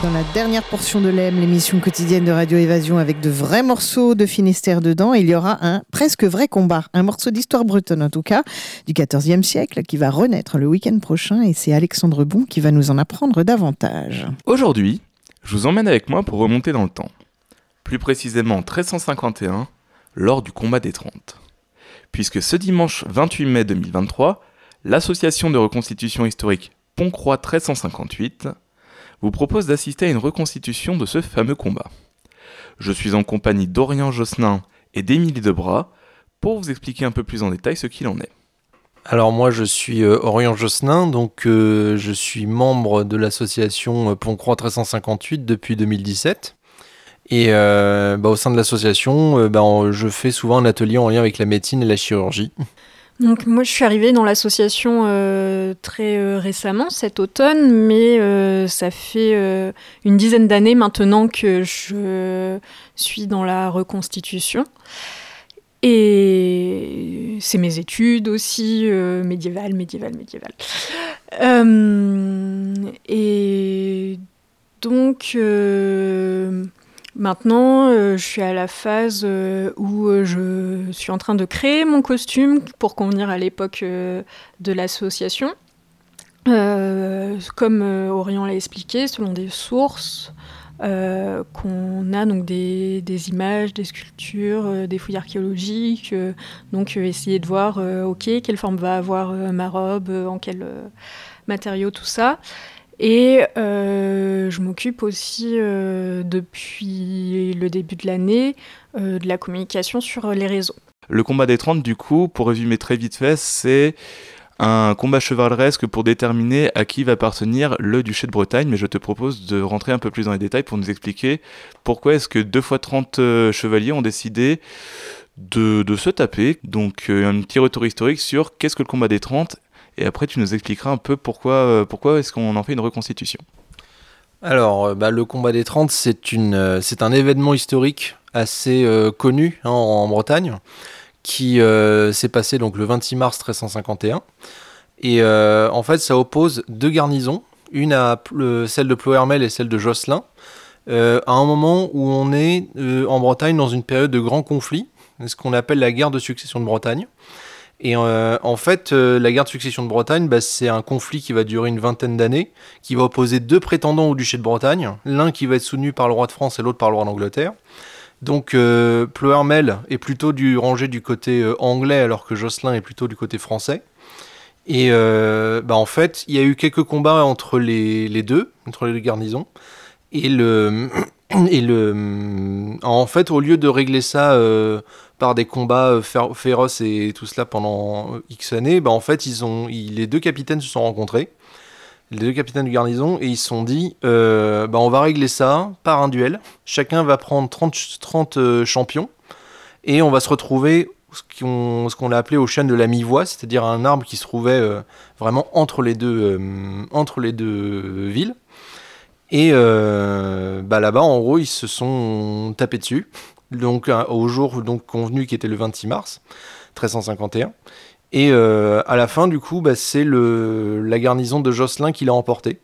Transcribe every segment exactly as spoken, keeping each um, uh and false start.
Dans la dernière portion de l'E M, l'émission quotidienne de Radio Évasion avec de vrais morceaux de Finistère dedans, il y aura un presque vrai combat, un morceau d'histoire bretonne en tout cas, du quatorzième siècle qui va renaître le week-end prochain et c'est Alexandre Bon qui va nous en apprendre davantage. Aujourd'hui, je vous emmène avec moi pour remonter dans le temps. Plus précisément en treize cent cinquante et un, lors du combat des Trente. Puisque ce dimanche vingt-huit mai deux mille vingt-trois, l'association de reconstitution historique Pont-Croix treize cent cinquante-huit vous propose d'assister à une reconstitution de ce fameux combat. Je suis en compagnie d'Orient Josselin et d'Émilie Debras pour vous expliquer un peu plus en détail ce qu'il en est. Alors moi je suis euh, Orient Josselin, donc euh, je suis membre de l'association euh, Pont-Croix treize cent cinquante-huit depuis deux mille dix-sept. Et euh, bah, au sein de l'association, euh, bah, je fais souvent un atelier en lien avec la médecine et la chirurgie. Donc moi je suis arrivée dans l'association euh, très euh, récemment, cet automne, mais euh, ça fait euh, une dizaine d'années maintenant que je suis dans la reconstitution. Et c'est mes études aussi, euh, médiévales, médiévales, médiévales. Euh, et donc... Euh, Maintenant, euh, je suis à la phase euh, où euh, je suis en train de créer mon costume pour convenir à l'époque euh, de l'association. Euh, comme euh, Orient l'a expliqué, selon des sources, euh, qu'on a donc des, des images, des sculptures, euh, des fouilles archéologiques. Euh, donc euh, essayer de voir, euh, ok, quelle forme va avoir euh, ma robe, euh, en quel euh, matériau, tout ça. Et euh, je m'occupe aussi, euh, depuis le début de l'année, euh, de la communication sur les réseaux. Le combat des Trente, du coup, pour résumer très vite fait, c'est un combat chevaleresque pour déterminer à qui va appartenir le duché de Bretagne, mais je te propose de rentrer un peu plus dans les détails pour nous expliquer pourquoi est-ce que deux fois trente euh, chevaliers ont décidé de, de se taper. Donc euh, un petit retour historique sur qu'est-ce que le combat des Trente. Et après, tu nous expliqueras un peu pourquoi, euh, pourquoi est-ce qu'on en fait une reconstitution. Alors, bah, le combat des Trente, c'est, une, euh, c'est un événement historique assez euh, connu hein, en, en Bretagne, qui euh, s'est passé donc, le vingt-six mars treize cent cinquante et un. Et euh, en fait, ça oppose deux garnisons, une à euh, celle de Ploërmel et celle de Josselin, euh, à un moment où on est euh, en Bretagne dans une période de grand conflit, ce qu'on appelle la guerre de succession de Bretagne. Et euh, en fait, euh, la guerre de succession de Bretagne, bah, c'est un conflit qui va durer une vingtaine d'années, qui va opposer deux prétendants au duché de Bretagne, l'un qui va être soutenu par le roi de France et l'autre par le roi d'Angleterre. Donc euh, Ploërmel est plutôt du, rangé du côté euh, anglais, alors que Josselin est plutôt du côté français. Et euh, bah, en fait, il y a eu quelques combats entre les, les deux, entre les deux garnisons. Et le... Et le, en fait, au lieu de régler ça euh, par des combats féro- féroces et tout cela pendant X années, bah en fait, ils ont, ils, les deux capitaines se sont rencontrés, les deux capitaines de garnison, et ils se sont dit, euh, bah on va régler ça par un duel. Chacun va prendre trente, trente euh, champions, et on va se retrouver ce qu'on, ce qu'on a appelé au chêne de la mi-voie, c'est-à-dire un arbre qui se trouvait euh, vraiment entre les deux, euh, entre les deux villes. Et euh, bah là-bas, en gros, ils se sont tapés dessus, donc, euh, au jour donc, convenu qui était le vingt-six mars treize cent cinquante et un. Et euh, à la fin, du coup, bah, c'est le, la garnison de Josselin qui l'a emporté.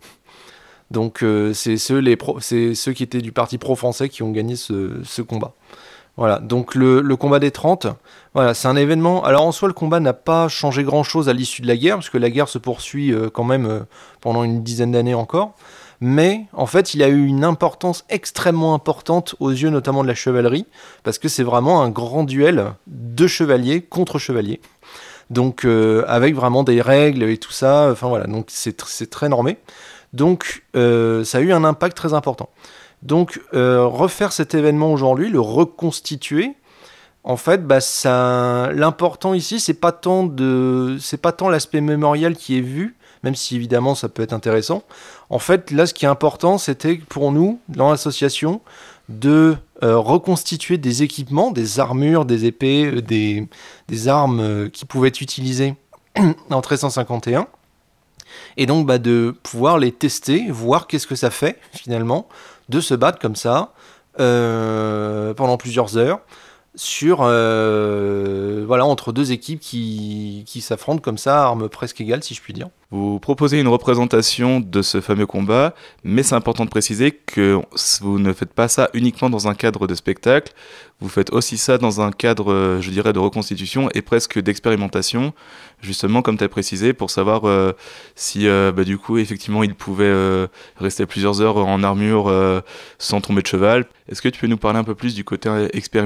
Donc euh, c'est, ceux, les pro, c'est ceux qui étaient du parti pro-français qui ont gagné ce, ce combat. Voilà, donc le, le combat des Trente, voilà, c'est un événement. Alors en soi, le combat n'a pas changé grand-chose à l'issue de la guerre, parce que la guerre se poursuit euh, quand même euh, pendant une dizaine d'années encore. Mais en fait, il a eu une importance extrêmement importante aux yeux notamment de la chevalerie, parce que c'est vraiment un grand duel de chevaliers contre chevaliers. Donc euh, avec vraiment des règles et tout ça, enfin voilà, donc c'est, c'est très normé. Donc euh, ça a eu un impact très important. Donc euh, refaire cet événement aujourd'hui, le reconstituer, en fait, bah, ça, l'important ici, c'est pas tant de, c'est pas tant l'aspect mémorial qui est vu, même si évidemment ça peut être intéressant. En fait, là, ce qui est important, c'était pour nous, dans l'association, de euh, reconstituer des équipements, des armures, des épées, euh, des, des armes euh, qui pouvaient être utilisées en treize cent cinquante et un. Et donc, bah, de pouvoir les tester, voir qu'est-ce que ça fait, finalement, de se battre comme ça, euh, pendant plusieurs heures, sur, euh, voilà, entre deux équipes qui, qui s'affrontent comme ça, armes presque égales, si je puis dire. Vous proposez une représentation de ce fameux combat, mais c'est important de préciser que vous ne faites pas ça uniquement dans un cadre de spectacle, vous faites aussi ça dans un cadre, je dirais, de reconstitution et presque d'expérimentation, justement comme tu as précisé, pour savoir euh, si euh, bah, du coup effectivement il pouvait euh, rester plusieurs heures en armure euh, sans tomber de cheval. Est-ce que tu peux nous parler un peu plus du côté expérimental ?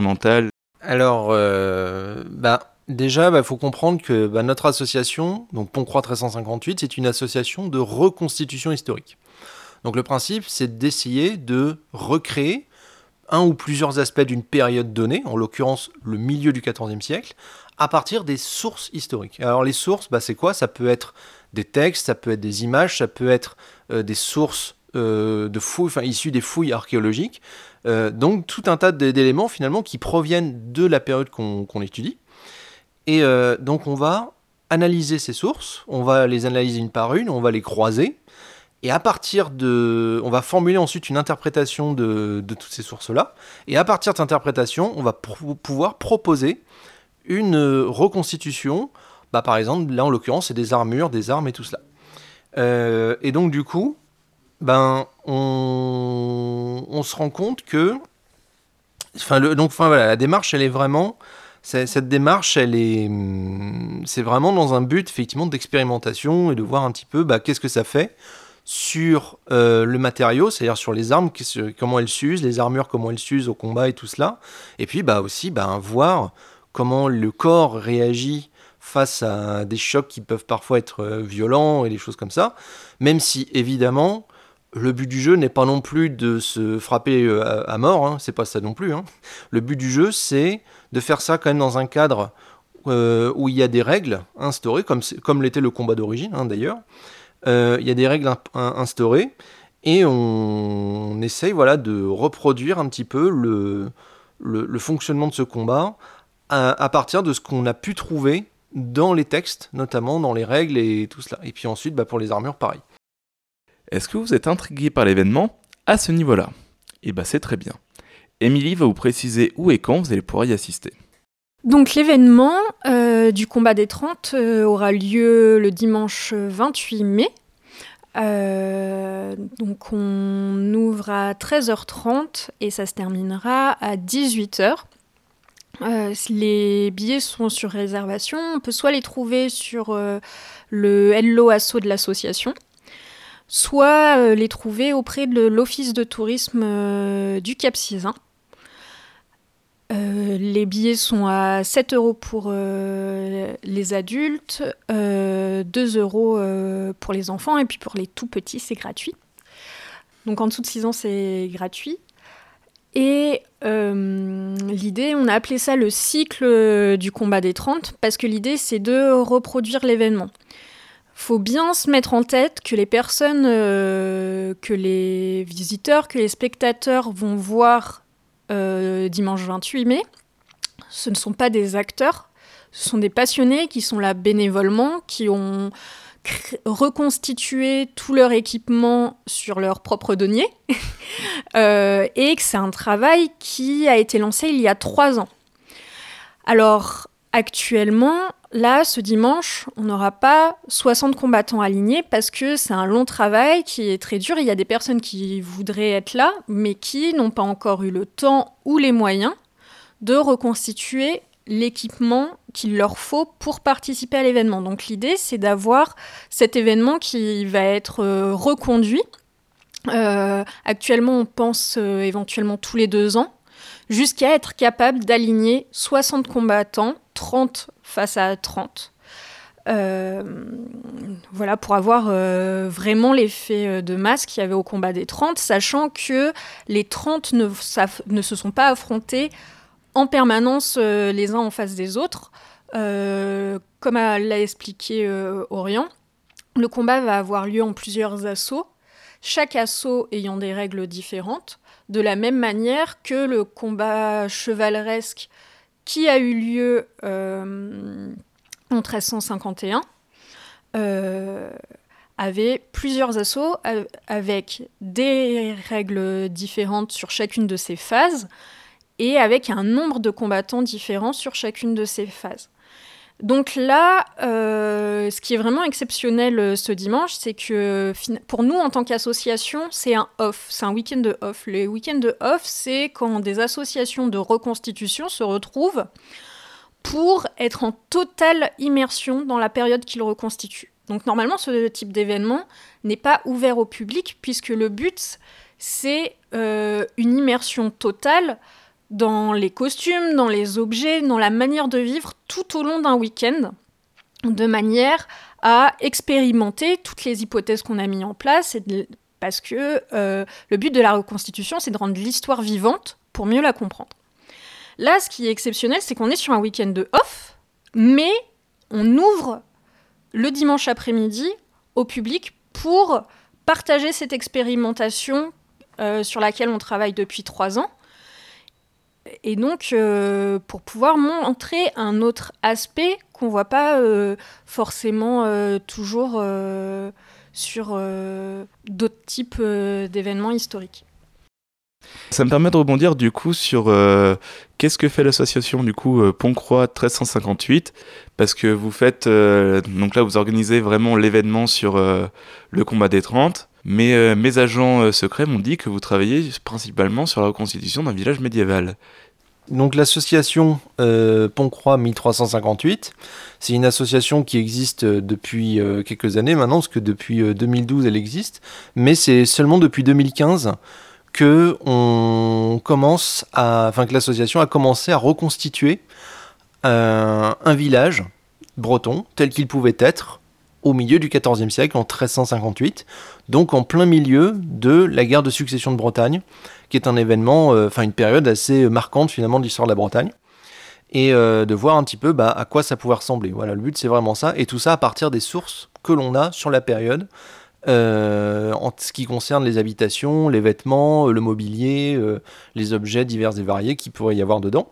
Alors, euh, bah... Déjà, il bah, faut comprendre que bah, notre association, donc Pont-Croix treize cent cinquante-huit, c'est une association de reconstitution historique. Donc le principe, c'est d'essayer de recréer un ou plusieurs aspects d'une période donnée, en l'occurrence le milieu du quatorzième siècle, à partir des sources historiques. Alors les sources, bah, c'est quoi ? Ça peut être des textes, ça peut être des images, ça peut être euh, des sources euh, de fouilles, enfin issues des fouilles archéologiques. Euh, donc tout un tas d'éléments finalement qui proviennent de la période qu'on, qu'on étudie. Et euh, donc on va analyser ces sources, on va les analyser une par une, on va les croiser, et à partir de... on va formuler ensuite une interprétation de, de toutes ces sources-là, et à partir de cette interprétation, on va pr- pouvoir proposer une reconstitution, bah, par exemple, là en l'occurrence, c'est des armures, des armes et tout cela. Euh, et donc du coup, ben, on, on se rend compte que... Enfin, le... donc, enfin, voilà, la démarche, elle est vraiment... Cette démarche, elle est, c'est vraiment dans un but effectivement d'expérimentation et de voir un petit peu bah, qu'est-ce que ça fait sur euh, le matériau, c'est-à-dire sur les armes, comment elles s'usent, les armures, comment elles s'usent au combat et tout cela. Et puis bah, aussi bah, voir comment le corps réagit face à des chocs qui peuvent parfois être violents et des choses comme ça. Même si évidemment, le but du jeu n'est pas non plus de se frapper à, à mort, hein, c'est pas ça non plus. Hein. Le but du jeu, c'est de faire ça quand même dans un cadre euh, où il y a des règles instaurées, comme, comme l'était le combat d'origine hein, d'ailleurs. Euh, il y a des règles in, in, instaurées, et on, on essaye voilà, de reproduire un petit peu le, le, le fonctionnement de ce combat à, à partir de ce qu'on a pu trouver dans les textes, notamment dans les règles et tout cela. Et puis ensuite, bah, pour les armures, pareil. Est-ce que vous êtes intrigué par l'événement à ce niveau-là ? Eh bien, c'est très bien. Émilie va vous préciser où et quand vous allez pouvoir y assister. Donc l'événement euh, du combat des trente euh, aura lieu le dimanche vingt-huit mai. Euh, donc on ouvre à treize heures trente et ça se terminera à dix-huit heures. Euh, les billets sont sur réservation. On peut soit les trouver sur euh, le Hello Asso de l'association, soit euh, les trouver auprès de l'office de tourisme euh, du Cap-Sizun. Euh, les billets sont à sept euros pour euh, les adultes, euh, deux euros euh, pour les enfants, et puis pour les tout petits, c'est gratuit. Donc en dessous de six ans, c'est gratuit. Et euh, l'idée, on a appelé ça le cycle du combat des trente, parce que l'idée, c'est de reproduire l'événement. Faut bien se mettre en tête que les personnes, euh, que les visiteurs, que les spectateurs vont voir euh, dimanche vingt-huit mai, ce ne sont pas des acteurs, ce sont des passionnés qui sont là bénévolement, qui ont cré- reconstitué tout leur équipement sur leur propre denier, euh, et que c'est un travail qui a été lancé il y a trois ans. Alors, actuellement, là, ce dimanche, on n'aura pas soixante combattants alignés parce que c'est un long travail qui est très dur. Il y a des personnes qui voudraient être là, mais qui n'ont pas encore eu le temps ou les moyens de reconstituer l'équipement qu'il leur faut pour participer à l'événement. Donc l'idée, c'est d'avoir cet événement qui va être euh, reconduit. Euh, actuellement, on pense euh, éventuellement tous les deux ans, jusqu'à être capable d'aligner soixante combattants, trente face à trente. Euh, voilà, pour avoir euh, vraiment l'effet de masse qu'il y avait au combat des trente, sachant que les trente ne, ne se sont pas affrontés en permanence euh, les uns en face des autres. Euh, comme l'a expliqué euh, Orient, le combat va avoir lieu en plusieurs assauts, chaque assaut ayant des règles différentes, de la même manière que le combat chevaleresque qui a eu lieu euh, en treize cent cinquante et un euh, avait plusieurs assauts euh, avec des règles différentes sur chacune de ces phases et avec un nombre de combattants différents sur chacune de ces phases. Donc là, euh, ce qui est vraiment exceptionnel euh, ce dimanche, c'est que pour nous, en tant qu'association, c'est un off, c'est un week-end de off. Les week-ends de off, c'est quand des associations de reconstitution se retrouvent pour être en totale immersion dans la période qu'ils reconstituent. Donc normalement, ce type d'événement n'est pas ouvert au public, puisque le but, c'est euh, une immersion totale dans les costumes, dans les objets, dans la manière de vivre tout au long d'un week-end, de manière à expérimenter toutes les hypothèses qu'on a mises en place, parce que euh, le but de la reconstitution, c'est de rendre l'histoire vivante pour mieux la comprendre. Là, ce qui est exceptionnel, c'est qu'on est sur un week-end de off, mais on ouvre le dimanche après-midi au public pour partager cette expérimentation euh, sur laquelle on travaille depuis trois ans. Et donc, euh, pour pouvoir montrer un autre aspect qu'on ne voit pas euh, forcément euh, toujours euh, sur euh, d'autres types euh, d'événements historiques. Ça me permet de rebondir du coup sur euh, qu'est-ce que fait l'association du coup euh, Pont-Croix treize cent cinquante-huit, parce que vous faites, euh, donc là vous organisez vraiment l'événement sur euh, le combat des trente, mais euh, mes agents euh, secrets m'ont dit que vous travaillez principalement sur la reconstitution d'un village médiéval. Donc l'association euh, Pont-Croix mille trois cent cinquante-huit, c'est une association qui existe depuis euh, quelques années maintenant, parce que depuis euh, deux mille douze elle existe, mais c'est seulement depuis deux mille quinze que on commence à, enfin que l'association a commencé à reconstituer un, un village breton tel qu'il pouvait être au milieu du quatorzième siècle, en treize cent cinquante-huit, donc en plein milieu de la guerre de succession de Bretagne, qui est un événement, enfin euh, une période assez marquante finalement de l'histoire de la Bretagne, et euh, de voir un petit peu bah, à quoi ça pouvait ressembler. Voilà, le but c'est vraiment ça, et tout ça à partir des sources que l'on a sur la période, Euh, en ce qui concerne les habitations, les vêtements, le mobilier, euh, les objets divers et variés qu'il pourrait y avoir dedans.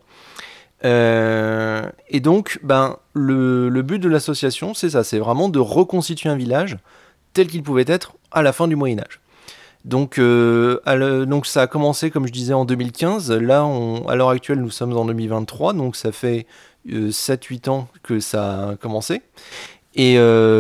Euh, et donc, ben, le, le but de l'association, c'est ça, c'est vraiment de reconstituer un village tel qu'il pouvait être à la fin du Moyen-Âge. Donc, euh, le, donc ça a commencé, comme je disais, en deux mille quinze. Là, on, à l'heure actuelle, nous sommes en deux mille vingt-trois, donc ça fait euh, sept huit ans que ça a commencé. Et,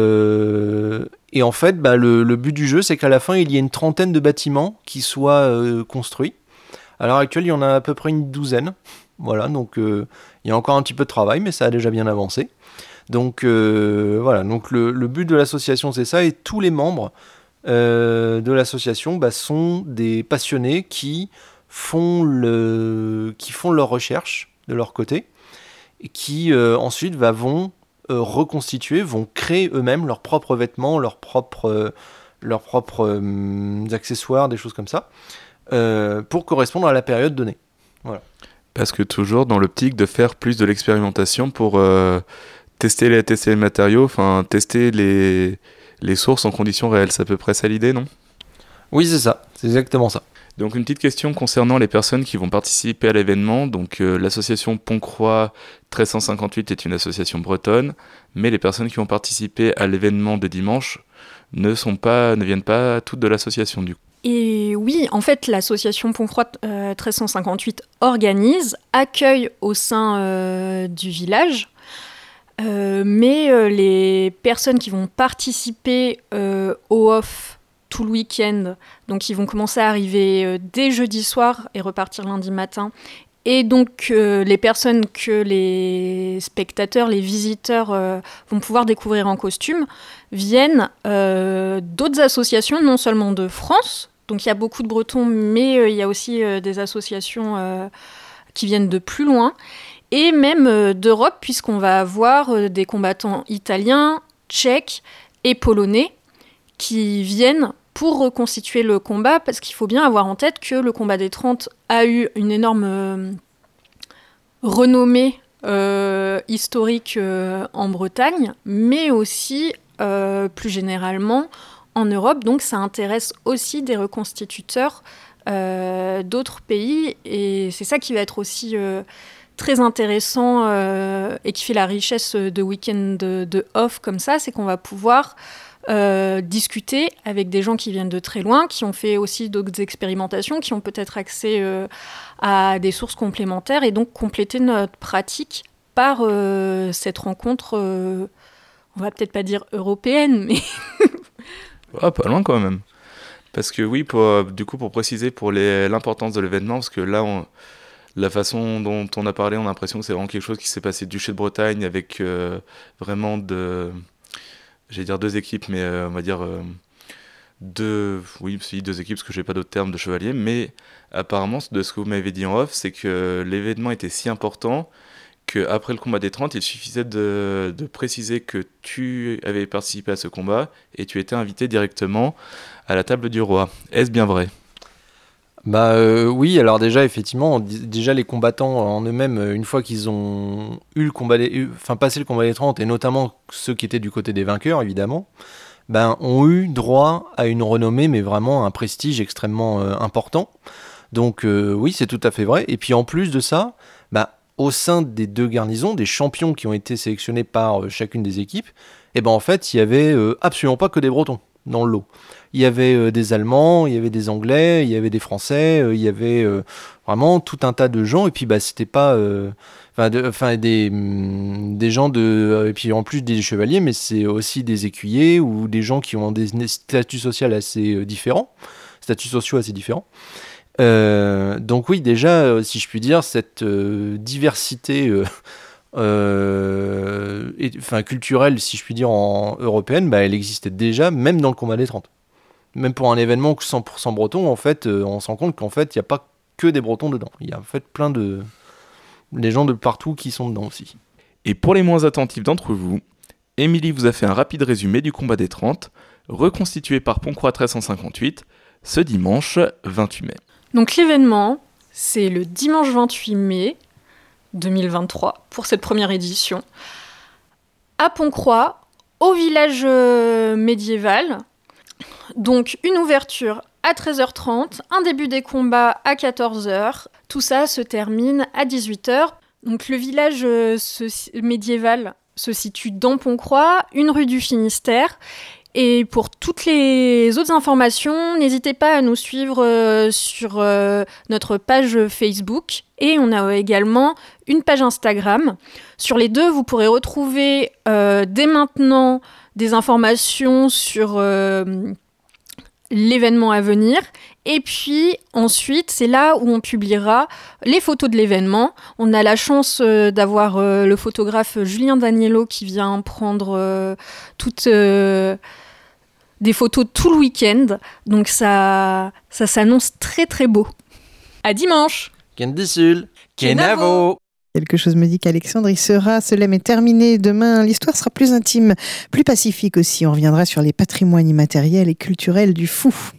euh, et en fait, bah, le, le but du jeu, c'est qu'à la fin, il y ait une trentaine de bâtiments qui soient euh, construits. À l'heure actuelle, il y en a à peu près une douzaine. Voilà, donc euh, il y a encore un petit peu de travail, mais ça a déjà bien avancé. Donc euh, voilà, donc le, le but de l'association, c'est ça. Et tous les membres euh, de l'association bah, sont des passionnés qui font, le, qui font leurs recherches de leur côté et qui euh, ensuite bah, vont reconstituer, vont créer eux-mêmes leurs propres vêtements, leurs propres, euh, leurs propres euh, accessoires, des choses comme ça, euh, pour correspondre à la période donnée. Voilà. Parce que toujours dans l'optique de faire plus de l'expérimentation pour euh, tester, les, tester les matériaux, enfin tester les, les sources en conditions réelles. C'est à peu près ça l'idée, non ? Oui, c'est ça, c'est exactement ça. Donc une petite question concernant les personnes qui vont participer à l'événement. Donc euh, l'association Pont-Croix treize cent cinquante-huit est une association bretonne, mais les personnes qui vont participer à l'événement de dimanche ne sont pas, ne viennent pas toutes de l'association du coup. Et oui, en fait, l'association Pont-Croix euh, treize cent cinquante-huit organise, accueille au sein euh, du village, euh, mais euh, les personnes qui vont participer euh, au off tout le week-end, donc ils vont commencer à arriver euh, dès jeudi soir et repartir lundi matin. Et donc euh, les personnes que les spectateurs, les visiteurs euh, vont pouvoir découvrir en costume viennent euh, d'autres associations, non seulement de France, donc il y a beaucoup de Bretons, mais euh, il y a aussi euh, des associations euh, qui viennent de plus loin, et même euh, d'Europe, puisqu'on va avoir euh, des combattants italiens, tchèques et polonais qui viennent pour reconstituer le combat, parce qu'il faut bien avoir en tête que le combat des trente a eu une énorme euh, renommée euh, historique euh, en Bretagne, mais aussi euh, plus généralement en Europe. Donc ça intéresse aussi des reconstituteurs euh, d'autres pays, et c'est ça qui va être aussi euh, très intéressant euh, et qui fait la richesse de week-end de, de off comme ça, c'est qu'on va pouvoir Euh, discuter avec des gens qui viennent de très loin, qui ont fait aussi d'autres expérimentations, qui ont peut-être accès euh, à des sources complémentaires, et donc compléter notre pratique par euh, cette rencontre, euh, on va peut-être pas dire européenne, mais... Ah, pas loin quand même. Parce que oui, pour, euh, du coup, pour préciser pour les, l'importance de l'événement, parce que là, on, la façon dont on a parlé, on a l'impression que c'est vraiment quelque chose qui s'est passé du Duché de Bretagne avec euh, vraiment de... J'allais dire deux équipes, mais euh, on va dire... Euh, deux, oui, si, deux équipes, parce que j'ai pas d'autres termes de chevalier, mais apparemment, de ce que vous m'avez dit en off, c'est que l'événement était si important qu'après le combat des trente, il suffisait de, de préciser que tu avais participé à ce combat et tu étais invité directement à la table du roi. Est-ce bien vrai ? Bah euh, oui, alors déjà effectivement, d- déjà les combattants en eux-mêmes, euh, une fois qu'ils ont eu le combat, des, eu- enfin passé le combat des trente, et notamment ceux qui étaient du côté des vainqueurs évidemment, ben ont eu droit à une renommée, mais vraiment un prestige extrêmement euh, important. Donc euh, oui, c'est tout à fait vrai. Et puis en plus de ça, bah, au sein des deux garnisons, des champions qui ont été sélectionnés par euh, chacune des équipes, et ben en fait, il y avait euh, absolument pas que des Bretons dans le lot. Il y avait euh, des Allemands, il y avait des Anglais, il y avait des Français, euh, il y avait euh, vraiment tout un tas de gens. Et puis bah c'était pas, enfin euh, enfin des hum, des gens de, euh, et puis en plus des chevaliers, mais c'est aussi des écuyers ou des gens qui ont des statuts sociaux assez euh, différents, statuts sociaux assez différents. Euh, donc oui, déjà, euh, si je puis dire, cette euh, diversité euh, euh, et, enfin, culturelle, si je puis dire, en européenne, bah, elle existait déjà, même dans le combat des trente. Même pour un événement cent pour cent breton, en fait, euh, on se rend compte qu'en fait, il n'y a pas que des Bretons dedans. Il y a en fait plein de... des gens de partout qui sont dedans aussi. Et pour les moins attentifs d'entre vous, Émilie vous a fait un rapide résumé du combat des trente, reconstitué par Pontcroix mille trois cent cinquante-huit, ce dimanche vingt-huit mai. Donc l'événement, c'est le dimanche vingt-huit mai deux mille vingt-trois, pour cette première édition, à Pontcroix, au village euh, médiéval. Donc une ouverture à treize heures trente, un début des combats à quatorze heures. Tout ça se termine à dix-huit heures. Donc le village euh, se, médiéval se situe dans Pontcroix, une rue du Finistère. Et pour toutes les autres informations, n'hésitez pas à nous suivre euh, sur euh, notre page Facebook. Et on a également une page Instagram. Sur les deux, vous pourrez retrouver euh, dès maintenant des informations sur euh, l'événement à venir. Et puis ensuite, c'est là où on publiera les photos de l'événement. On a la chance euh, d'avoir euh, le photographe Julien Daniello qui vient prendre euh, toutes euh, des photos tout le week-end. Donc ça, ça s'annonce très très beau. À dimanche. Kendisul, Kenavo. Kenavo. Quelque chose me dit qu'Alexandre y sera. Cela est terminé. Demain, l'histoire sera plus intime, plus pacifique aussi. On reviendra sur les patrimoines immatériels et culturels du fou.